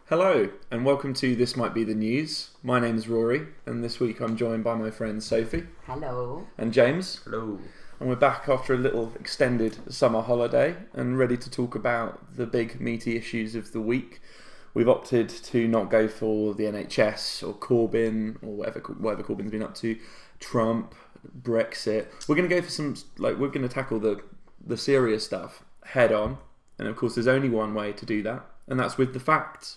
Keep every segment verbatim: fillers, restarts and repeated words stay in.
Hello, and welcome to This Might Be the News. My name is Rory, and this week I'm joined by my friends Sophie. Hello. And James. Hello. And we're back after a little extended summer holiday and ready to talk about the big meaty issues of the week. We've opted to not go for the N H S or Corbyn or whatever whatever Corbyn's been up to, Trump, Brexit. We're going to go for some, like, we're going to tackle the, the serious stuff head on. And of course, there's only one way to do that, and that's with the facts.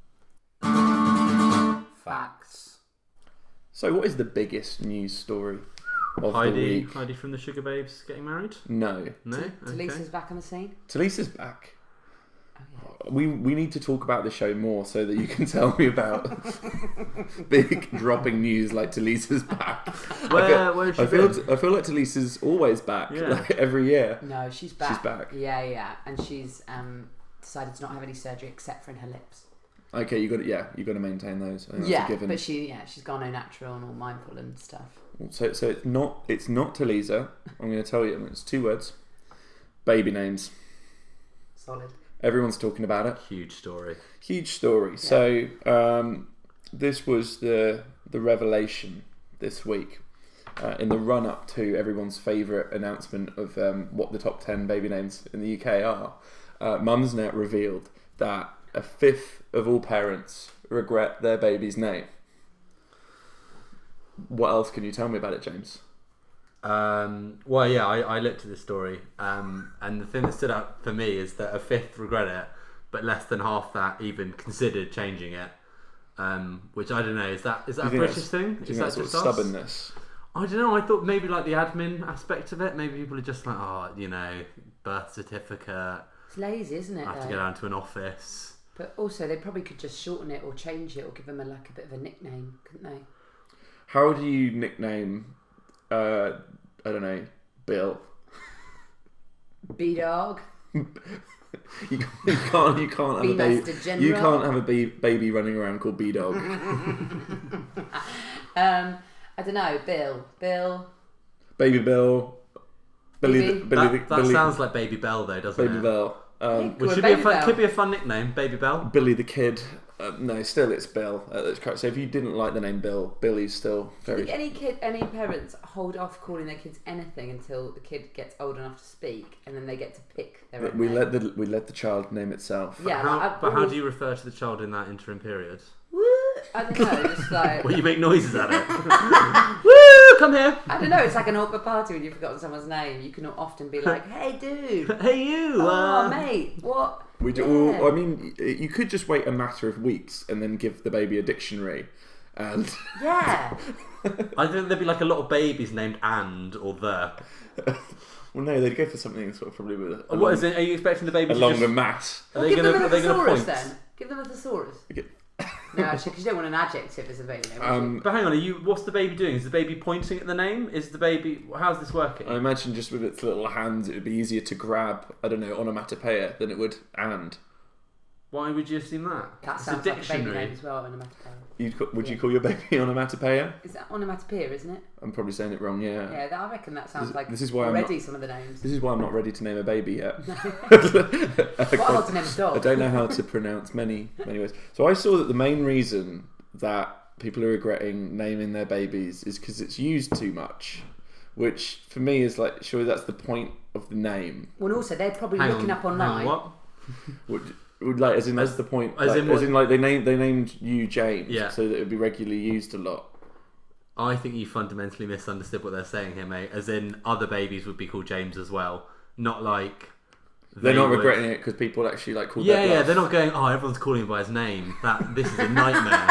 Facts. So, what is the biggest news story of Heidi, the week? Heidi from the Sugar Babes getting married? No. No? T- Okay. Talisa's back on the scene. Talisa's back. Oh, yeah. We we need to talk about the show more so that you can tell me about big dropping news like Talisa's back. Where, I feel, where has she I feel, been? I feel like Talisa's always back, Yeah. like every year. No, she's back. She's back. Yeah, yeah. And she's um, decided to not have any surgery except for in her lips. Okay, you got to, yeah, you got to maintain those. I think that's a Yeah, given. but she yeah she's gone au natural and all mindful and stuff. So so it's not it's not Talisa. I'm going to tell you. It's two words. Baby names. Solid. Everyone's talking about it. Huge story. Huge story. So um, this was the the revelation this week uh, in the run up to everyone's favourite announcement of um, what the top ten baby names in the U K are. Uh, Mumsnet revealed that a fifth of all parents regret their baby's name. What else can you tell me about it, James? Um, well, yeah, I, I looked at this story, um, and the thing that stood out for me is that a fifth regret it, but less than half that even considered changing it. Um, which I don't know. Is that is that Do a you think British that's- thing? Do you Is think that that's sort of just us? stubbornness? I don't know. I thought maybe like the admin aspect of it. Maybe people are just like, oh, you know, birth certificate. It's lazy, isn't it? I have to though? go down to an office. But also, they probably could just shorten it or change it or give them a, like a bit of a nickname, couldn't they? How do you nickname? Uh, I don't know, Bill. B dog. You can't. You can't. You can't have B a baby. Master General. You can't have a ba- baby running around called B Dog. Um, I don't know. Bill. Bill. Baby Bill. Billy. Baby. The, Billy. That, the, that Billy sounds like Baby Bell, though, doesn't Baby it? Bell. Um, Yeah. Which Or should be a Baby fun, Bell. could be a fun nickname, Baby Bell. Billy the Kid. Uh, no, still it's Bill. Uh, that's correct. So if you didn't like the name Bill, Billy's still Do you very. think any kid, any parents hold off calling their kids anything until the kid gets old enough to speak, and then they get to pick their own We name? let the we let the child name itself. Yeah, How, like, I've but how always- do you refer to the child in that interim period? Woo! I don't know, just like Well, you make noises at it. Woo! Come here. I don't know. It's like an awkward party when you've forgotten someone's name. You can often be like, "Hey, dude! Hey, you. Oh, uh, mate! What?" We do. Yeah. Well, I mean, y- you could just wait a matter of weeks and then give the baby a dictionary, and Yeah. I think there'd be like a lot of babies named and or the. well, no, they'd go for something sort of probably with a, a What long, is it? Are you expecting the baby a to longer just? mass. Are Well, they give gonna? them Are a they gonna thesaurus point? then. Give them a thesaurus. Okay. No, actually, because you don't want an adjective as a baby name. would you? Um, But hang on, are you? What's the baby doing? Is the baby pointing at the name? Is the baby? How's this working? I imagine just with its little hands, it would be easier to grab, I don't know, onomatopoeia than it would and. Why would you assume that? That It's sounds a like a baby dictionary. name as well, onomatopoeia. You'd, ca- would you Yeah. call your baby onomatopoeia? Is that onomatopoeia, isn't it? I'm probably saying it wrong, yeah. Yeah, that, I reckon that sounds This- like this is why I'm already some of the names. This is why I'm not ready to name a baby yet. What hard to name a dog? I don't know how to pronounce many, many words. So I saw that the main reason that people are regretting naming their babies is because it's used too much, which for me is like, surely that's the point of the name. Well, also they're probably Hang looking on, up hang on, online. what? Would, would like as in that's the point. As like, in as what- in like they named they named you James, Yeah. so that it would be regularly used a lot. I think you fundamentally misunderstood what they're saying here, mate. As in, other babies would be called James as well, not like. They're they not would- regretting it because people actually like call. Yeah, their yeah, bluff. they're not going. Oh, everyone's calling him by his name. That this is a nightmare.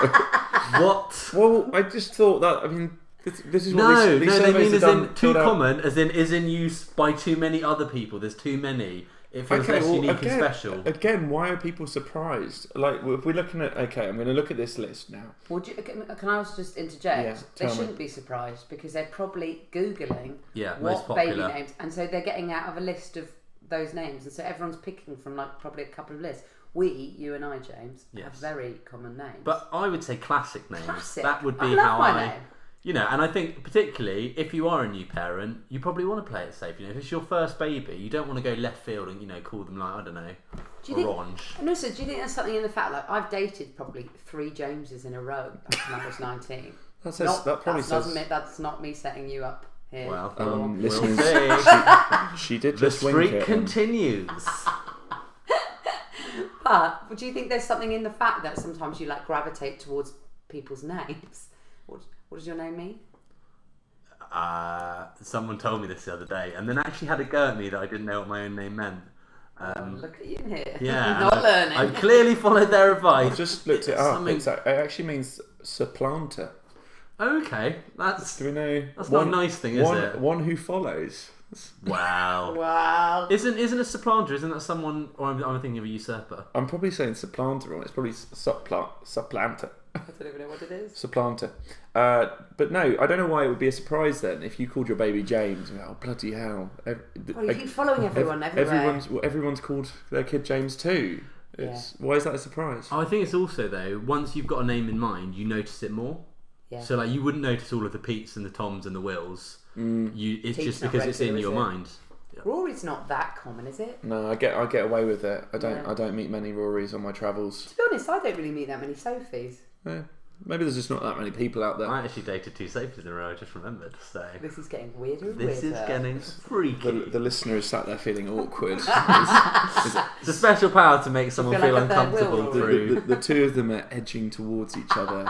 What? Well, I just thought that. I mean, this, this is what No, these, these no, they surveys mean are as done, in too filled out- common, as in is in use by too many other people. There's too many. It feels less well, unique again, and special. Again, why are people surprised? Like, if we're looking at, okay, I'm going to look at this list now. Would you, can can I also just interject? Yeah, they tell me. shouldn't be surprised because they're probably Googling Yeah, what most baby popular. names, and so they're getting out of a list of those names, and so everyone's picking from like probably a couple of lists. We, you and I, James, have Yes. very common names. But I would say classic names. Classic. That would be I love how my I. name. You know, and I think particularly if you are a new parent, you probably want to play it safe. You know, if it's your first baby, you don't want to go left field and, you know, call them like, I don't know, Do you orange. Think, and also, do you think there's something in the fact, like, I've dated probably three Jameses in a row back when I was nineteen. That, says, Not, that probably that's, says... not me, that's not me setting you up here. Well, Um, we'll listeners, see. she, she did The just wink streak at him. continues. But do you think there's something in the fact that sometimes you like gravitate towards people's names? What, what does your name mean? Uh, someone told me this the other day, and then actually had a go at me that I didn't know what my own name meant. Um, oh, look at you here. yeah, Not I've, learning. I've clearly followed their advice. I've just looked it up. Something- It's, it actually means supplanter. Okay, that's Do we know? that's not a nice thing, is one, it? One who follows. Wow. Wow. Isn't isn't a supplanter? Isn't that someone? Or I'm, I'm thinking of a usurper. I'm probably saying supplanter wrong. It's probably supplant, supplanter. I don't even know what it is. Supplanter. Uh, but no, I don't know why it would be a surprise then if you called your baby James. Oh, bloody hell. Ev- Well, you keep following everyone ev- everywhere. Everyone's, well, everyone's called their kid James too. It's, Why is that a surprise? Oh, I think it's also though. Once you've got a name in mind, you notice it more. Yeah. So like you wouldn't notice all of the Petes and the Toms and the Wills. Mm. You it's Pete's just not because it's in regular, your is it? mind. Rory's not that common, is it? No, I get I get away with it. I don't Yeah. I don't meet many Rorys on my travels. To be honest, I don't really meet that many Sophies. Yeah. Maybe there's just not that many people out there. I actually dated two Sophies in a row. I just remembered. So This is getting weirder and this is weirder. getting freaky. The, the listener is sat there feeling awkward. It's a special power to make someone feel feel like a third uncomfortable wheel, the, through the, the, the two of them are edging towards each other.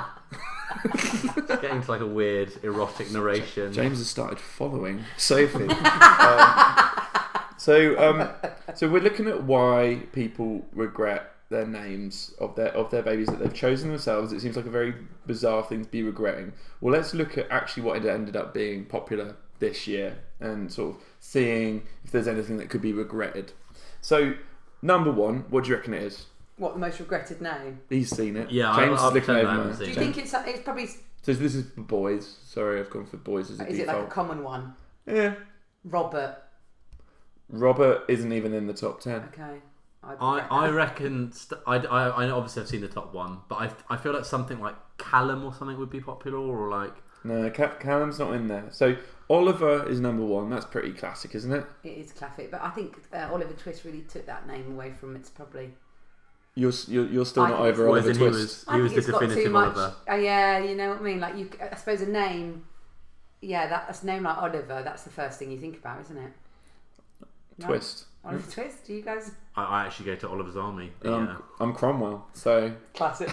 getting to like a weird erotic narration. James has started following Sophie. um, so, um, so we're looking at why people regret their names of their of their babies that they've chosen themselves. It seems like a very bizarre thing to be regretting. Well, let's look at actually what it ended up being popular this year and sort of seeing if there's anything that could be regretted. So, number one, what do you reckon it is? What, the most regretted name? He's seen it. Yeah, James I'll- I'll is looking pretend I over haven't me. seen Do you James- think it's it's probably So this is for boys. Sorry, I've gone for boys as a is it default. like a common one? Yeah. Robert. Robert isn't even in the top ten. Okay. I'd I, regret I that. reckon st- I, I, I obviously I've seen the top one, but I, I feel like something like Callum or something would be popular, or like No, Ca- Callum's not in there. So Oliver is number one. That's pretty classic, isn't it? It is classic, but I think uh, Oliver Twist really took that name away from its probably. You're s- you're, you're still I not think over Well, Oliver as in he Twist. was I he was think the it's got too definitive much. Oliver. Uh, yeah, you know what I mean. Like you, I suppose a name. Yeah, that's a name like Oliver. That's the first thing you think about, isn't it? No? Twist. Oliver Twist. Do you guys? I, I actually go to Oliver's Army. Um, Yeah. I'm Cromwell. So, Classic.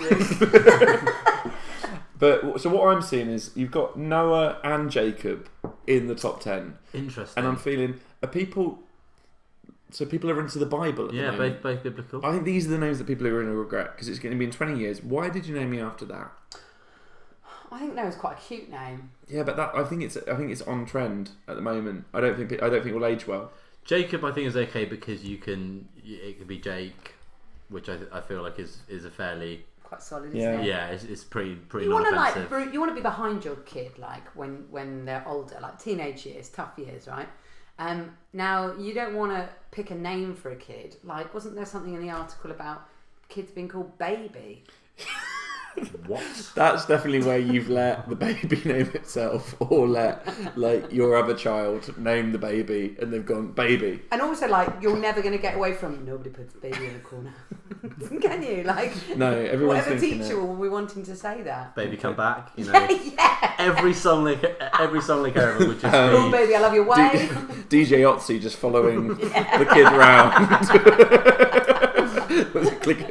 but so what I'm seeing is you've got Noah and Jacob in the top ten, Interesting. and I'm feeling are people. So people are into the Bible. At yeah, the moment. both both biblical. I think these are the names that people are going to regret because it's going to be in twenty years. Why did you name me after that? I think that was quite a cute name. Yeah, but that I think it's I think it's on trend at the moment. I don't think I don't think it will age well. Jacob, I think is okay because you can. It could be Jake, which I, I feel like is, is a fairly Quite solid, Yeah. isn't it? yeah, it's, it's pretty pretty You want to non-offensive. like bru- you want to be behind your kid, like when when they're older, like teenage years, tough years, right? Um, now you don't want to pick a name for a kid. Like, wasn't there something in the article about kids being called baby? What? That's definitely where you've let the baby name itself, or let like your other child name the baby, and they've gone baby. And also, like, you're never going to get away from nobody puts baby in the corner. Can you? Like, No, everyone's whatever thinking teacher it. will be wanting to say that. Baby, come back. You know, yeah. every song they every song they care about would just Um, Oh, be. baby, I love your way. D J Otzi just following the kid round. Click.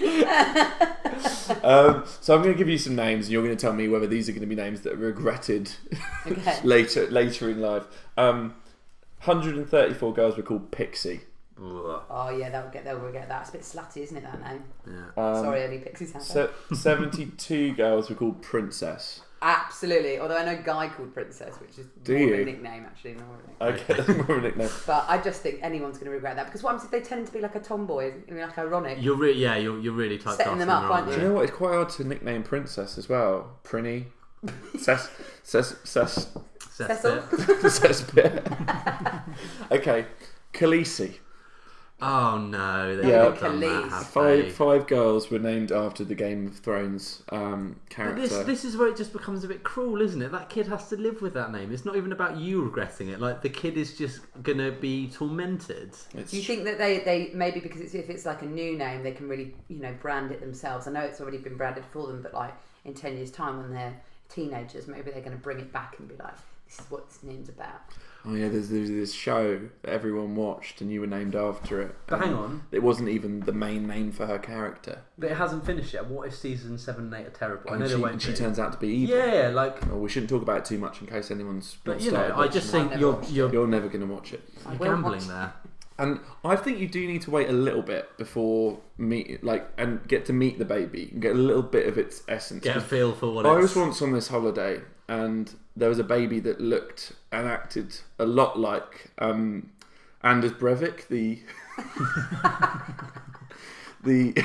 um, so I'm going to give you some names, and you're going to tell me whether these are going to be names that are regretted Okay. later later in life. Um, one hundred thirty-four girls were called Pixie. Ugh. Oh yeah, they'll get they'll get that. It's a bit slutty, isn't it? That name. Yeah. Um, Sorry, only Pixies have se- seventy-two girls were called Princess. Absolutely. Although I know a guy called Princess, which is Do more of you? a nickname actually. More of a nickname. Okay, that's more of a nickname. But I just think anyone's going to regret that because what happens if they tend to be like a tomboy? It's going to be like ironic. You're really yeah. You're you're really typecasting Setting them up, wrong aren't Do there. you know what? It's quite hard to nickname Princess as well. Prinny. Ses. Ses. Ses. Cecil? Cecil. Ses. Okay. Khaleesi. Oh no! They Yeah. yeah, done that, Khalees. have Five they? five girls were named after the Game of Thrones um, But character. this this is where it just becomes a bit cruel, isn't it? That kid has to live with that name. It's not even about you regretting it. Like the kid is just gonna be tormented. It's Do you think that they, they maybe because it's, if it's like a new name, they can really, you know, brand it themselves? I know it's already been branded for them, but like in ten years' time when they're teenagers, maybe they're going to bring it back and be like, this is what this name's about. Oh yeah, there's, there's this show that everyone watched and you were named after it. But And hang on. It wasn't even the main name for her character. But it hasn't finished yet. What if season seven and eight are terrible? I know And they she, won't and she be. turns out to be evil. Yeah, like. Well, we shouldn't talk about it too much in case anyone's But not you know, started I watching just it. think I've never you're watched you're, You're never going to watch it. I you're will gambling watch- there. And I think you do need to wait a little bit before meet, like, and get to meet the baby and get a little bit of its essence. Get a 'Cause feel for what I it's. was once on this holiday, and there was a baby that looked and acted a lot like um, Anders Breivik, the the.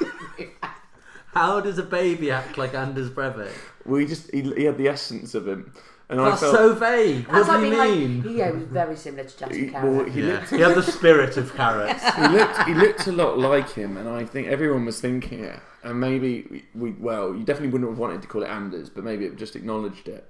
How does a baby act like Anders Breivik? we just he, he had the essence of him, and I That's felt so vague. That's What like do you being mean? like, yeah, it was very similar to Justin he, Carrot. well, he yeah. looked He had the spirit of carrots. he looked he looked a lot like him, and I think everyone was thinking it. And maybe we, we well, you definitely wouldn't have wanted to call it Anders, but maybe it just acknowledged it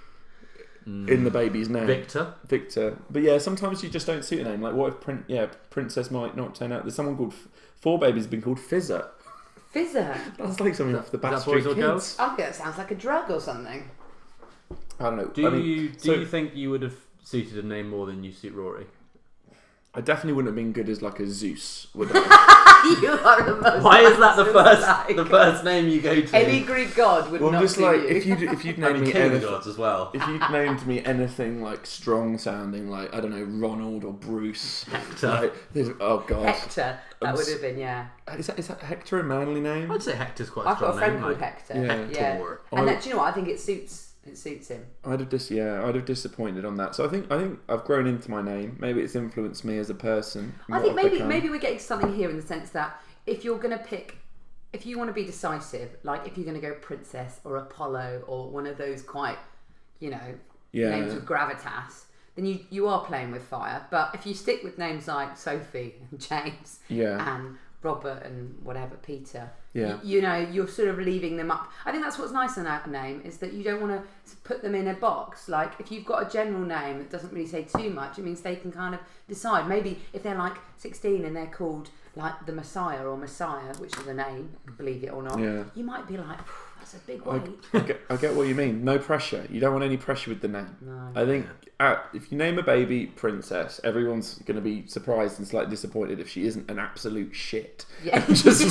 in the baby's name, Victor. Victor. But yeah, sometimes you just don't suit a name. Like, what if Prin- yeah, Princess might not turn out? There's someone called Four Babies has been called Fizzer. Fizzer. That's like something off the is that Backstreet boys or Kids. girls? I think that sounds like a drug or something. I don't know. Do I mean, you do so- you think you would have suited a name more than you suit Rory? I definitely wouldn't have been good as like a Zeus, would I? You are the most. Why is that the first like- the first name you go to? Any Greek god would well, I'm not just do like you. if you if you'd I named mean, me King of the anything, Gods as well. if you'd named me anything like strong sounding, like I don't know, Ronald or Bruce, Hector. like, there's- oh god, Hector, that I'm would s- have been, yeah. is that is that Hector a manly name? I'd say Hector's quite a I've got a strong friend name. called like Hector. Yeah. Yeah. Hector. And I- that, do you know what? I think it suits it suits him. I'd have dis yeah, I'd have disappointed on that. So I think I think I've grown into my name. Maybe it's influenced me as a person. and I what think I've maybe become. maybe we're getting something here in the sense that if you're going to pick, if you want to be decisive, like if you're going to go Princess or Apollo or one of those quite, you know, Yeah. names with gravitas, then you, you are playing with fire. But if you stick with names like Sophie and James Yeah. and Robert and whatever, Peter, Yeah. you, you know, you're sort of leaving them up. I think that's what's nice in that name is that you don't want to put them in a box. Like if you've got a general name that doesn't really say too much, it means they can kind of decide. Maybe if they're like sixteen and they're called like the Messiah or Messiah, which is a name, believe it or not, Yeah. you might be like, that's a big I, weight. I, get, I get what you mean. No pressure. You don't want any pressure with the name. No. I think uh, if you name a baby Princess, everyone's going to be surprised and slightly disappointed if she isn't an absolute shit. Yeah. just,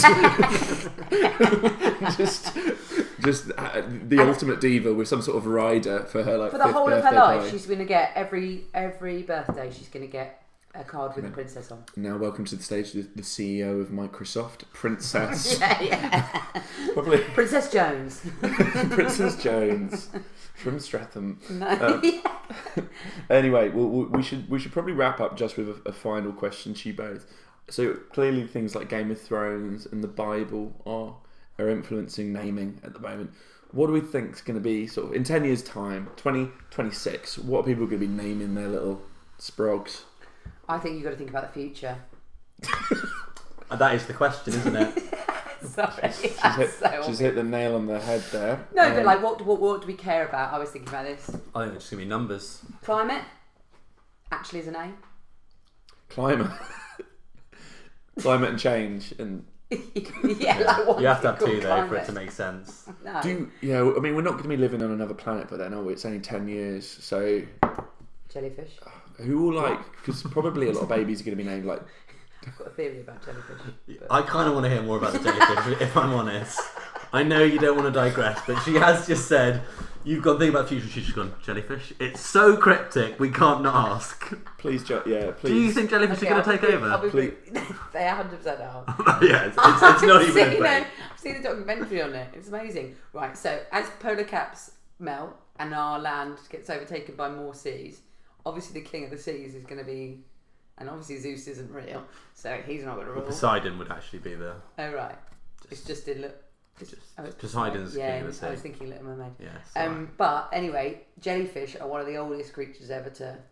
just, just uh, the ultimate diva with some sort of rider for her like For the fifth whole of her birthday life, party. she's going to get every every birthday. She's going to get a card with a princess on. Now, welcome to the stage, the, the C E O of Microsoft, Princess, Yeah, yeah. probably Princess Jones. Princess Jones from Streatham. No. Um, Anyway, we'll, we'll, we should we should probably wrap up just with a, a final question to you both. So clearly, things like Game of Thrones and the Bible are are influencing naming at the moment. What do we think is going to be sort of in ten years' time, twenty twenty-six? What are people going to be naming their little sprogs? I think you've got to think about the future. And that is the question, isn't it? Sorry, She's, that's hit, so she's obvious. hit the nail on the head there. No, Um, but like, what, what what do we care about? I was thinking about this. I think it's just gonna be numbers. Climate actually is a name. climate, climate and change, and Yeah, like what You have to have called two though for it climate? to make sense. No. do yeah. I mean, we're not going to be living on another planet, but then oh, it's only ten years. So Jellyfish. who will like? Because probably a lot of babies are going to be named like. I've got a theory about jellyfish. but- I kind of want to hear more about the jellyfish, if I'm honest. I know you don't want to digress, but she has just said, you've got to think about the future. She's just gone, jellyfish? It's so cryptic, we can't not ask. Please, jo- yeah, please. Do you think jellyfish Okay, are going I'll to be take brief- I'll over? be brief. They one hundred percent are. Yeah, it's, it's, it's not I've even a seen thing. it. I've seen a documentary on it. It's amazing. Right, so as polar caps melt and our land gets overtaken by more seas, obviously the king of the seas is going to be, and obviously Zeus isn't real, so he's not going to rule. Poseidon would actually be the... Oh right, it's just in look. Just, Oh, it's Poseidon's yeah, king of the I was sea. thinking Little Mermaid. Yes. Um, but anyway, jellyfish are one of the oldest creatures ever to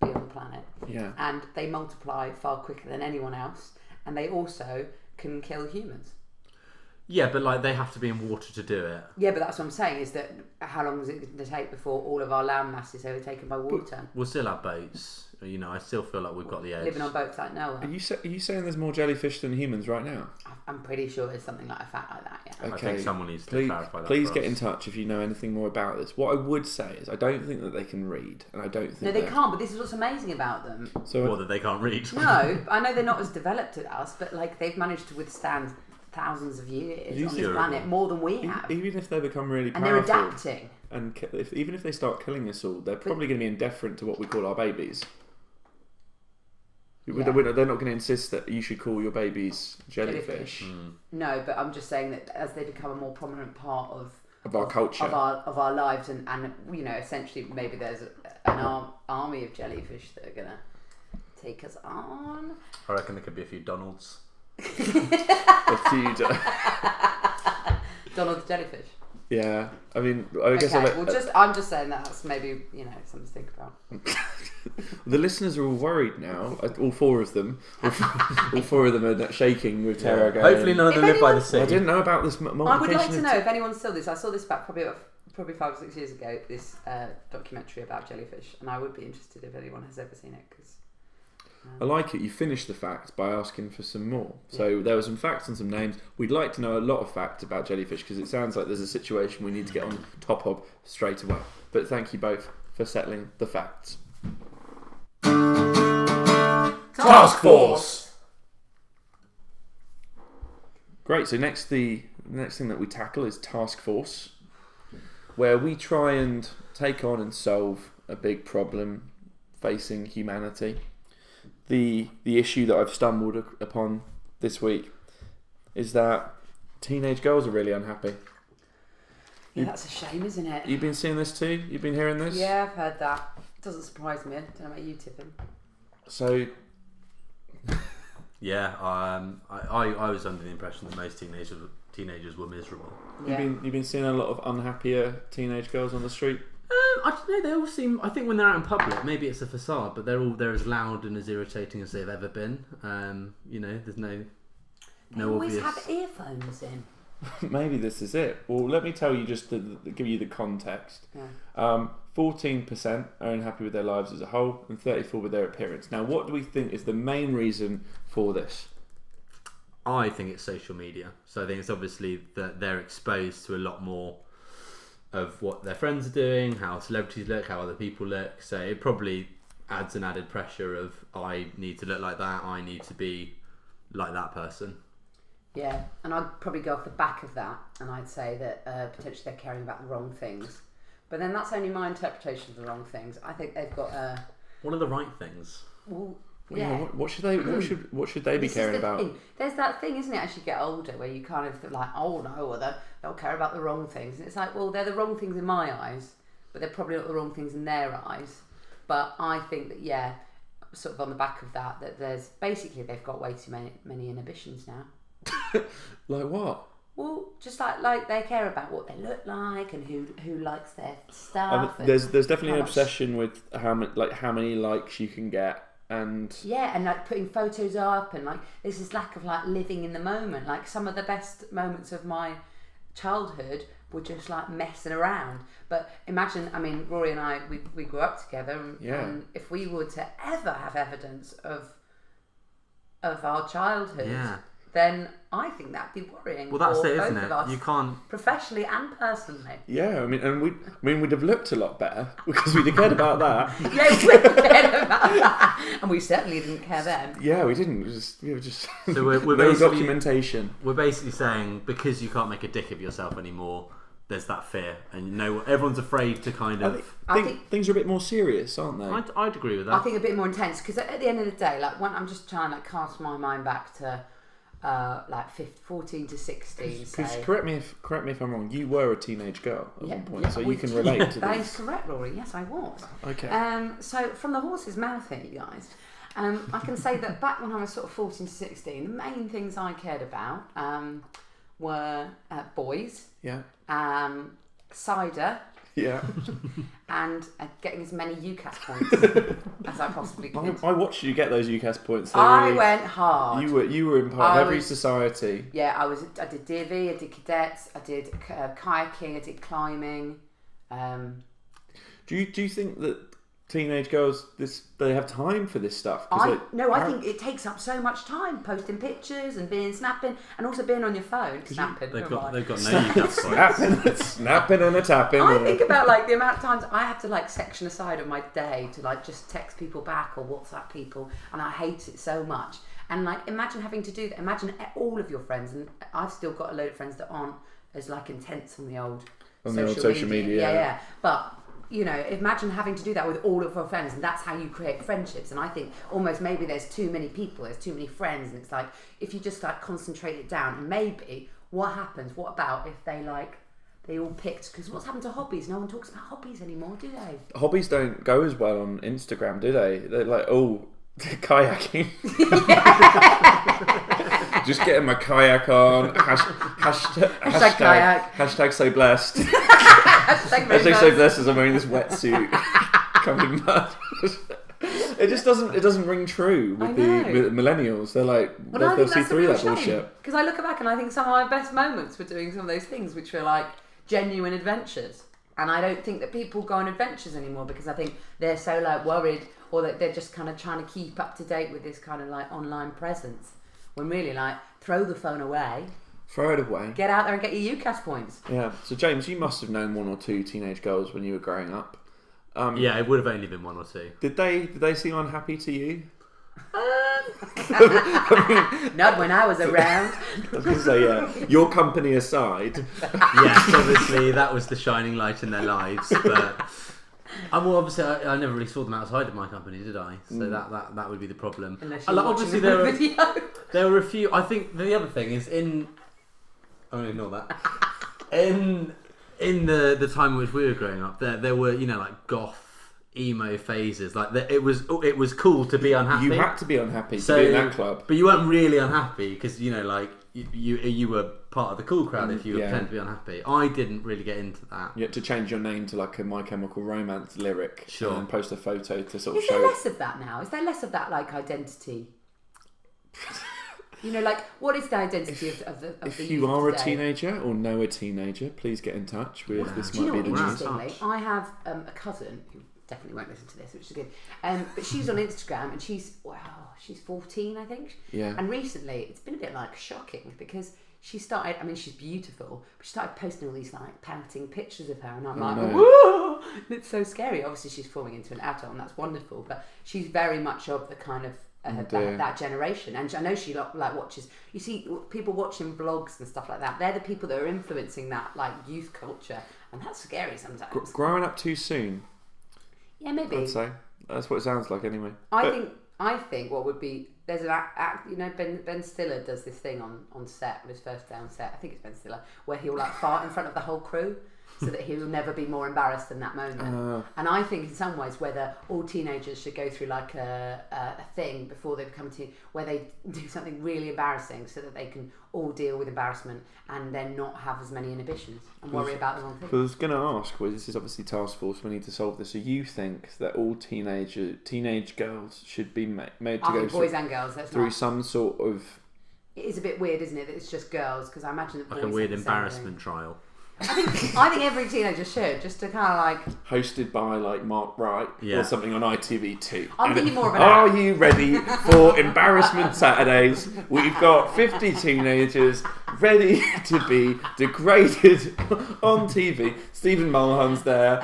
be on the planet. Yeah. And they multiply far quicker than anyone else, and they also can kill humans. Yeah, but like they have to be in water to do it. Yeah, but that's what I'm saying, is that how long is it going to take before all of our land mass is overtaken by water? We'll still have boats. You know, I still feel like we've got the edge. Living on boats like Noah. Are you sa- are you saying there's more jellyfish than humans right now? I'm pretty sure it's something like a fact like that, yeah. I Okay. think someone needs to Please, clarify that. please for get us. in touch if you know anything more about this. What I would say is I don't think that they can read, and I don't think No, they they're- can't, but this is what's amazing about them. So Or that they can't read. No, I know they're not as developed as us, but like they've managed to withstand thousands of years You on this Durable. planet, more than we e- have. even if they become really And they're powerful, adapting. and ki- if, even if they start killing us all, they're probably going to be indifferent to what we call our babies. Yeah. They're they're not going to insist that you should call your babies jellyfish, Jellyfish. Mm. No, but I'm just saying that as they become a more prominent part of of our culture. of our of our lives, and, and you know, essentially maybe there's a, an arm, army of jellyfish that are gonna take us on. I reckon there could be a few Donalds. A few d- Donald the jellyfish. yeah, I mean, I guess Okay, I'll let- well, just I'm just saying that that's maybe, you know, something to think about. the listeners are all worried now. uh, All four of them, all four, all four of them are shaking with terror. Going, Hopefully none of If them live by the anyone- sea. I didn't know about this m- I would multiplication. like to of know if anyone saw this. I saw this back probably about, probably five or six years ago. This uh, documentary about jellyfish, and I would be interested if anyone has ever seen it. Because I like it. You finished the facts by asking for some more. So there were some facts and some names. We'd like to know a lot of facts about jellyfish because it sounds like there's a situation we need to get on top of straight away. But thank you both for settling the facts. Task Force. Great. So next, the next thing that we tackle is Task Force, where we try and take on and solve a big problem facing humanity. The the issue that I've stumbled ac- upon this week is that teenage girls are really unhappy. yeah, that's a shame, isn't it? You've been seeing this too? You've been hearing this? Yeah, I've heard that. Doesn't surprise me. I don't know about you, Tiffin. So Yeah, um, I, I, I was under the impression that most teenagers teenagers were miserable. you've Yeah. been you've been seeing a lot of unhappier teenage girls on the street. Um, I don't know. They all seem. I think when they're out in public, maybe it's a facade, but they're all they're as loud and as irritating as they've ever been. Um, you know, there's no They no always obvious. have earphones in. Maybe this is it. Well, let me tell you just to, to give you the context. Yeah. Um, fourteen percent are unhappy with their lives as a whole, and thirty-four with their appearance. Now, what do we think is the main reason for this? I think it's social media. So I think it's obviously that they're exposed to a lot more of what their friends are doing, how celebrities look, how other people look. So it probably adds an added pressure of I need to look like that, I need to be like that person. Yeah, and I'd probably go off the back of that, and I'd say that uh, potentially they're caring about the wrong things. But then that's only my interpretation of the wrong things. I think they've got a. What are the right things? Well, Yeah. yeah. What, what should they? What should? What should they be This is caring the about? thing. There's that thing, isn't it, as you get older, where you kind of feel like, oh no, or they'll, they'll care about the wrong things. And it's like, well, they're the wrong things in my eyes, but they're probably not the wrong things in their eyes. But I think that, yeah, sort of on the back of that, that there's basically they've got way too many, many inhibitions now. Like what? Well, just like like they care about what they look like and who who likes their stuff. I mean, and there's there's definitely how an much- obsession with how many like how many likes you can get, and Yeah, and like putting photos up, and like there's this lack of like living in the moment. Like some of the best moments of my childhood were just like messing around. But imagine, I mean, Rory and I, we we grew up together, and, Yeah. and if we were to ever have evidence of of our childhood, Yeah. then I think that'd be worrying. Well, that's for it, both isn't of it? us, You can't. professionally and personally. yeah, I mean, and we, I mean, we'd have looked a lot better because we'd have cared about that. Yeah, we cared about that, and we certainly didn't care then. Yeah, we didn't. We just we were just So we're, we're no basically documentation. we're basically saying because you can't make a dick of yourself anymore, there's that fear, and you know everyone's afraid to kind I of. think, I think think- things are a bit more serious, aren't they? I'd, I'd agree with that. I think a bit more intense, because at the end of the day, like when I'm just trying to like, cast my mind back to uh, like fifteen, fourteen to sixteen. Because Say. correct me if correct me if I'm wrong. You were a teenage girl at Yeah, one point, yeah, so we- you can relate to That is this. correct, Rory. Yes, I was. Okay. Um, so from the horse's mouth here, you guys, um, I can say that back when I was sort of fourteen to sixteen, the main things I cared about um, were uh, boys, Yeah. um, cider, Yeah. and uh, getting as many U C A S points as I possibly could. I, I watched you get those U C A S points. They I really- went hard. You were you were in part I of every was- society. Yeah, I was. I did D V, I did cadets, I did uh, kayaking, I did climbing. Um, Do you do you think that teenage girls this they have time for this stuff? 'Cause, I like, no, I how- think it takes up so much time posting pictures and being snapping, and also being on your phone snapping. They've oh got my. they've got no U C A S points. snapping, snapping and a tapping. I or- think about like the amount of times I have to like section aside of my day to like just text people back or WhatsApp people, and I hate it so much. And like, imagine having to do that. Imagine all of your friends, and I've still got a load of friends that aren't as like intense on the old On the old social media, Yeah, yeah. yeah. But you know, imagine having to do that with all of your friends, and that's how you create friendships. And I think almost maybe there's too many people, there's too many friends, and it's like if you just like concentrate it down, and maybe what happens? What about if they like they all picked? Because what's happened to hobbies? No one talks about hobbies anymore, do they? Hobbies don't go as well on Instagram, do they? They're like, oh, kayaking. Just getting my kayak on. Hash, hashtag, Hashtag kayak. Hashtag so blessed. Hashtag very Hashtag so nice. blessed as I'm wearing this wetsuit covered in mud. It just doesn't. It doesn't ring true with I the know. with millennials. They're like Well, they'll, I they'll think see that's a through real that shame. bullshit. Because I look back and I think some of my best moments were doing some of those things which were like genuine adventures. And I don't think that people go on adventures anymore because I think they're so like worried, or that they're just kind of trying to keep up to date with this kind of like online presence. When really, like, throw the phone away, Throw it away. get out there and get your U C A S points. Yeah. So James, you must have known one or two teenage girls when you were growing up. Um, Yeah, it would have only been one or two. Did they did they seem unhappy to you? Not when I was around. I was going to say, yeah. Your company aside. Yes, obviously that was the shining light in their lives. But I well, obviously I, I never really saw them outside of my company, did I? So Mm. that, that that would be the problem. Unless Uh, you're like, watching obviously the there were, video. there were a few. I think the other thing is in. I'm going to ignore that. In in the the time in which we were growing up, there there were you know like goth emo phases. Like the, it was it was cool to be unhappy. You had to be unhappy So- to be in that club. But you weren't really unhappy because you know, like you, you you were part of the cool crowd if you were Yeah. pretending to be unhappy. I didn't really get into that. You had to change your name to like a My Chemical Romance lyric Sure. and then post a photo to sort of Is there show. less of that now? Is there less of that like identity? You know, like what is the identity of, of the of If the you youth are a today? teenager or know a teenager, please get in touch with this Do you might know be what? the news. Interestingly, Touch. I have um, a cousin who definitely won't listen to this, which is good. Um, but she's on Instagram and she's wow, she's fourteen, I think. Yeah. And recently, it's been a bit like shocking because she started. I mean, she's beautiful, but she started posting all these like pouting pictures of her, and I'm like, no. whoa, it's so scary. Obviously, she's forming into an adult, and that's wonderful. But she's very much of the kind of uh, Oh, that, dear. that generation, and I know she lo- like watches. You see, people watching vlogs and stuff like that. They're the people that are influencing that like youth culture, and that's scary sometimes. Gr- growing up too soon, Yeah, maybe. I'd say. That's what it sounds like anyway. I But- think I think what would be there's an act, act you know Ben Ben Stiller does this thing on on set on his first day on set. I think it's Ben Stiller where he'll like fart in front of the whole crew so that he will never be more embarrassed than that moment. Uh. And I think in some ways whether all teenagers should go through like a, a, a thing before they become teen where they do something really embarrassing so that they can all deal with embarrassment and then not have as many inhibitions and worry about the wrong thing. I was going to ask, well, this is obviously task force. We need to solve this. So you think that all teenager teenage girls should be ma- made to I go think through, boys and girls. That's through not. some sort of It is a bit weird, isn't it? That it's just girls because I imagine that Like boys a weird have the same embarrassment trial. I think I think every teenager should just to kind of like. hosted by like Mark Wright Yeah. or something on I T V two. I'm And thinking more of an Are app. you ready for Embarrassment Saturdays? We've got fifty teenagers ready to be degraded on T V. Stephen Mulholland's there,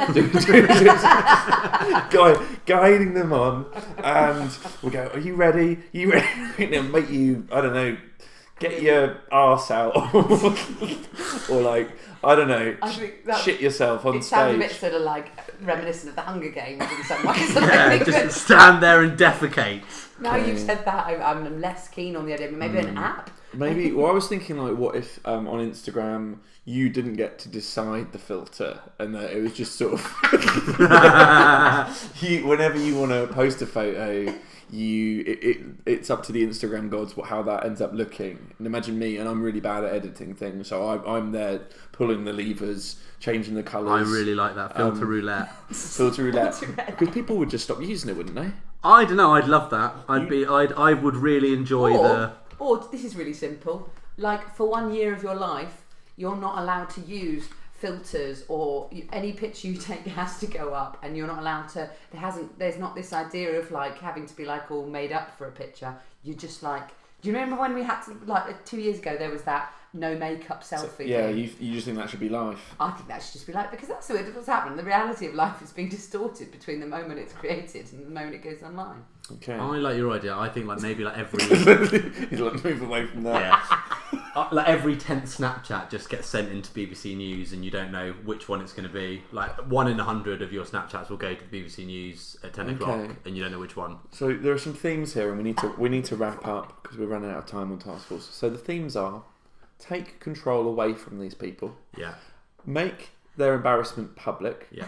Guy, guiding them on, and we go, "Are you ready? You ready?" And they'll make you, I don't know, get your arse out, or like, I don't know, I think that- shit yourself on It sounds a stage. bit sort of like reminiscent of the Hunger Games in some ways. Yeah, just stand there and defecate. Now you've said that, I, I'm less keen on the idea. Maybe Hmm. an app. Maybe. Well, I was thinking like, what if um, on Instagram you didn't get to decide the filter, and that it was just sort of you, whenever you want to post a photo, you it, it it's up to the Instagram gods what how that ends up looking. And imagine me, and I'm really bad at editing things, so I, I'm there pulling the levers, changing the I colours. really like that filter Um, roulette. filter roulette Filter roulette. because people would just stop using it, wouldn't they? I don't know. I'd love that. I'd be. I'd. I would really enjoy Or, the. or this is really simple. Like for one year of your life, you're not allowed to use filters, or you, any picture you take has to go up, and you're not allowed to. There hasn't. There's not this idea of like having to be like all made up for a picture. You just like. Do you remember when we had to like two years ago? There was that no makeup selfie. Yeah, thing? you you just think that should be life. I think that should just be like, because that's what's happening. The reality of life is being distorted between the moment it's created and the moment it goes online. Okay. I like your idea. I think like maybe like every. He's like move away from that. yeah. Uh, like every tenth Snapchat just gets sent into B B C News, and you don't know which one it's going to be. Like one in a hundred of your Snapchats will go to the B B C News at ten o'clock, Okay. and you don't know which one. So there are some themes here, and we need to we need to wrap up because we're running out of time on Task Force. So the themes are: take control away from these people, Yeah, make their embarrassment public, yeah.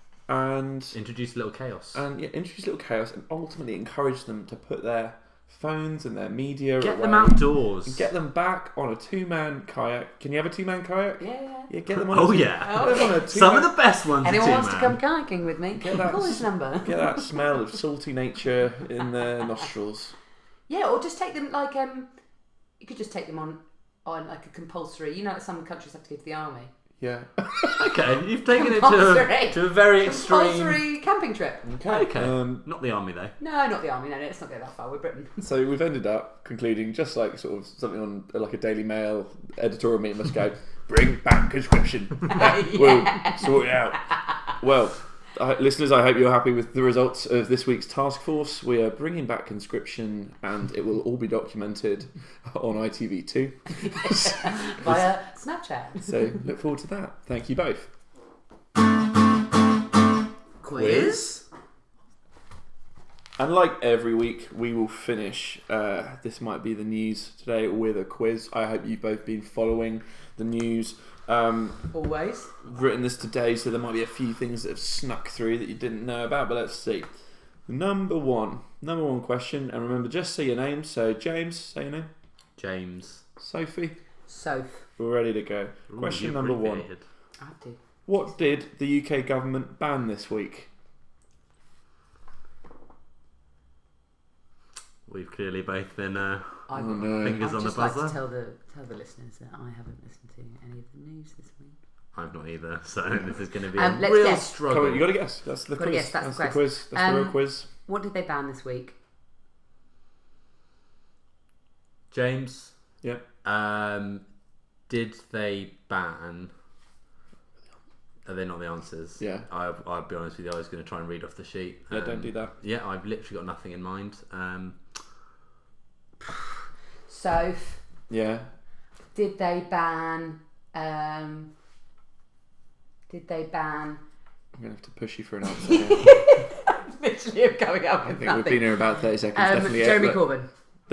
and Introduce a little chaos. and yeah, introduce little chaos, and ultimately encourage them to put their phones and their media Get away. them outdoors. And get them back on a two-man kayak. Can you have a two-man kayak? Yeah, yeah. Yeah, get them on. Oh a two- yeah. Get them on a Some of two-man- the best ones. Anyone are wants to come two-man. kayaking with me? Get that- Call this number. Get that smell of salty nature in their nostrils. Yeah, or just take them like um, you could just take them on on like a compulsory. You know, some countries have to go to the army. Yeah. Okay, you've taken it to Compulsory. a, to a very extreme. Compulsory camping trip. Okay. Okay, Um, not the army though. No, not the army. No, no, let's not go that far. We're Britain. So we've ended up concluding just like sort of something on like a Daily Mail editorial meeting must go, bring back conscription. We'll sort it out. Well, uh, listeners, I hope you're happy with the results of this week's task force. We are bringing back conscription, and it will all be documented on I T V two. Via Snapchat. So look forward to that. Thank you both. Quiz. And like every week, we will finish uh, This Might Be the News today with a quiz. I hope you've both been following the news. Um, Always. written this today, so there might be a few things that have snuck through that you didn't know about, but let's see. Number one. Number one question, and remember, just say your name. So, James, say your name. James. Sophie, Soph. we're ready to go. Ooh, Question you number one. abbreviated. I do. What did the U K government ban this week? We've clearly both been uh, I've, Oh, no. fingers I'd on the just like buzzer. to tell the tell the listeners that I haven't listened to any of the news this week. I've not either, so this is going to be Um, a let's real guess. struggle. Come on, you got to guess. That's the Gotta quiz. guess, that's the the quest. quiz. That's the Um, real quiz. What did they ban this week? James, Yep. um, did they ban? Are they not the answers? Yeah. I, I'll be honest with you. I was going to try and read off the sheet. Yeah, Um, don't do that. Yeah, I've literally got nothing in mind. Um, Soph. Yeah. Did they ban? Um, did they ban? I'm going to have to push you for an answer here. Literally, I'm coming up I with think we've nothing. been here about thirty seconds. Um, definitely. Jeremy yeah, Corbyn. They,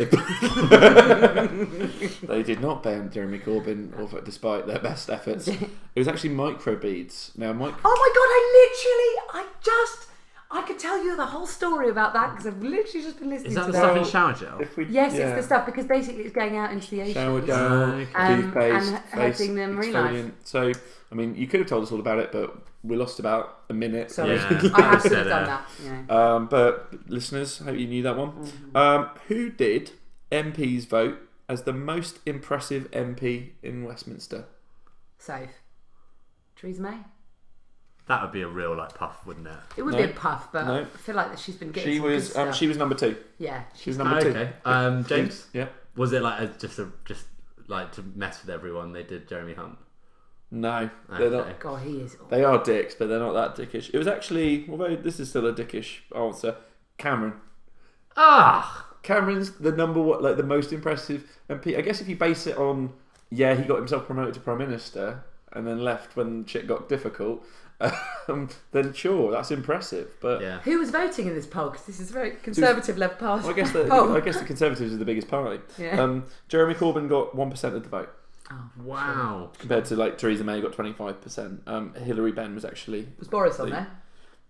they did not ban Jeremy Corbyn, although despite their best efforts. It was actually microbeads. Now, mic- Oh my god! I literally, I just, I could tell you the whole story about that because I've literally just been listening is that to the that. stuff in shower gel? if we, Yes, yeah. it's the stuff because basically it's going out into the ocean. Shower gel, Okay. Um, toothpaste, and face hurting them real life. exfoliant. So, I mean, you could have told us all about it, but we lost about a minute. Sorry, Yeah. I have to Said have it. done that. You know. Um, but listeners, hope you knew that one. Mm-hmm. Um, who did M Ps vote as the most impressive M P in Westminster? Safe. Theresa May. That would be a real like puff, wouldn't it? It would No. be a puff, but No. I feel like that she's been getting She some was good um, stuff. she was number two. yeah, She was number two. Okay. Um, James, Yeah. was it like a, just a just like to mess with everyone? They did Jeremy Hunt. No, they're Okay. not. God, he is. Awful. They are dicks, but they're not that dickish. It was actually, although this is still a dickish answer, Cameron. Ah, Cameron's the number one, like the most impressive M P. I guess if you base it on, yeah, he got himself promoted to Prime Minister and then left when shit got difficult, um, then sure, that's impressive. But yeah. Who was voting in this poll? Because this is a very conservative left party. well, I guess the poll. I guess the Conservatives are the biggest party. Yeah. Um, Jeremy Corbyn got one percent of the vote Oh, Wow. compared to like Theresa May got twenty five percent. Um, Hillary Benn was actually was Boris on the- there?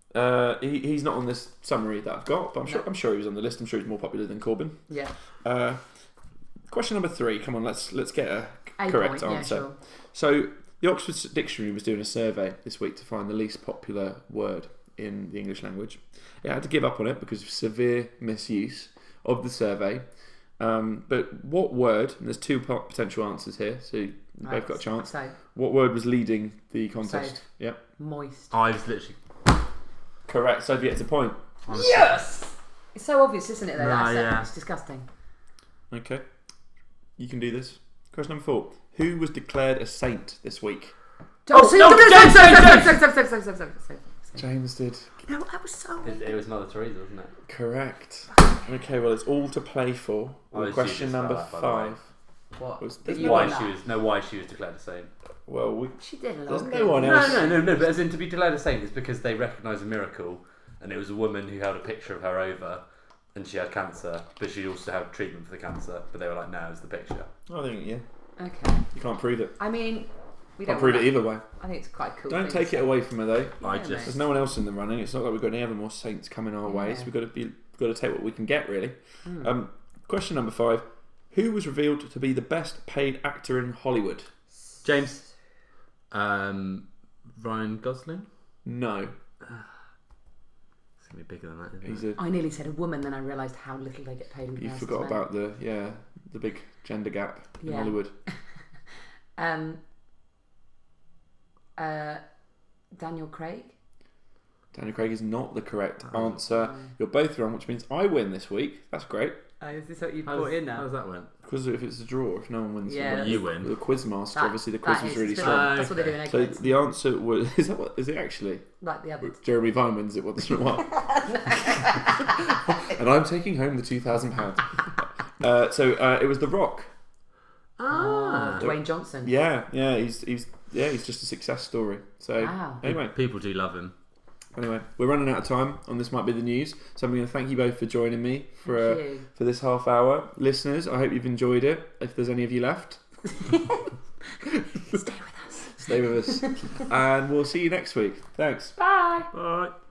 Uh, he, he's not on this summary that I've got, but I'm sure No. I'm sure he was on the list. I'm sure he's more popular than Corbyn. Yeah. Uh, question number three. Come on, let's let's get a A correct point, answer. Yeah, sure. So the Oxford Dictionary was doing a survey this week to find the least popular word in the English language. It had to give up on it because of severe misuse of the survey. Um, but what word? And there's two po- potential answers here, so you've Right, both got a chance. So, What word was leading the contest? Safe. Yep, moist. I was literally. correct. So gets a point. honestly- Yes! It's so obvious, isn't it, though? No, That's it. yeah. It's disgusting. Okay, you can do this. Question number four. Who was declared a saint this week? Oh, no, so James, James, James! Safe, safe, safe, safe, safe, safe, safe. James did. No, that was so It, it was Mother Teresa, wasn't it? Correct. Okay, well, it's all to play for. I Well, was question dubious number about that, by the way. five. What? Was, Did there's you no, Why won she that? was no why she was declared a saint. well, we, She did a lot. there's of no good. one No, else. no, no, no. But as in to be declared a saint is because they recognise a miracle, and it was a woman who held a picture of her over, and she had cancer, but she also had treatment for the cancer. But they were like, no, it's the picture. I think yeah. Okay. You can't prove it. I mean, we Can't don't prove want it either way. that. I think it's quite cool. Don't thing take to it say. away from her though. I Yeah, just- mate. There's no one else in the running. It's not like we've got any other more saints coming our way. So Yeah. we've got to be, we've got to take what we can get really. Mm. Um, question number five. Who was revealed to be the best paid actor in Hollywood? James. Um, Ryan Gosling. No, It's gonna be bigger than that. Isn't he's it? a. I nearly said a woman, then I realised how little they get paid in You comparison forgot to men. about the yeah the big gender gap in Yeah. Hollywood. Um, uh, Daniel Craig. Daniel Craig is not the correct Oh. answer. You're both wrong, which means I win this week. That's great. Oh, is this what you How's, how's that went? Because if it's a draw, if no one wins, Yeah, well, You win. the quiz master. That- Obviously, the quiz that was is- really it's strong. Uh, That's what they do in So Eggheads. the answer was is that what is it actually? Like the other. Jeremy Vine wins it. What the what? And I'm taking home the two thousand pounds. Uh, so uh, it was The Rock. Ah. Dwayne Johnson. Yeah, yeah, he's he's yeah he's just a success story. So Wow. anyway, People do love him. anyway, we're running out of time on This Might Be the News. So I'm going to thank you both for joining me for uh, Thank you. for this half hour, listeners. I hope you've enjoyed it. If there's any of you left, Stay with us. stay with us, and we'll see you next week. Thanks. Bye. Bye.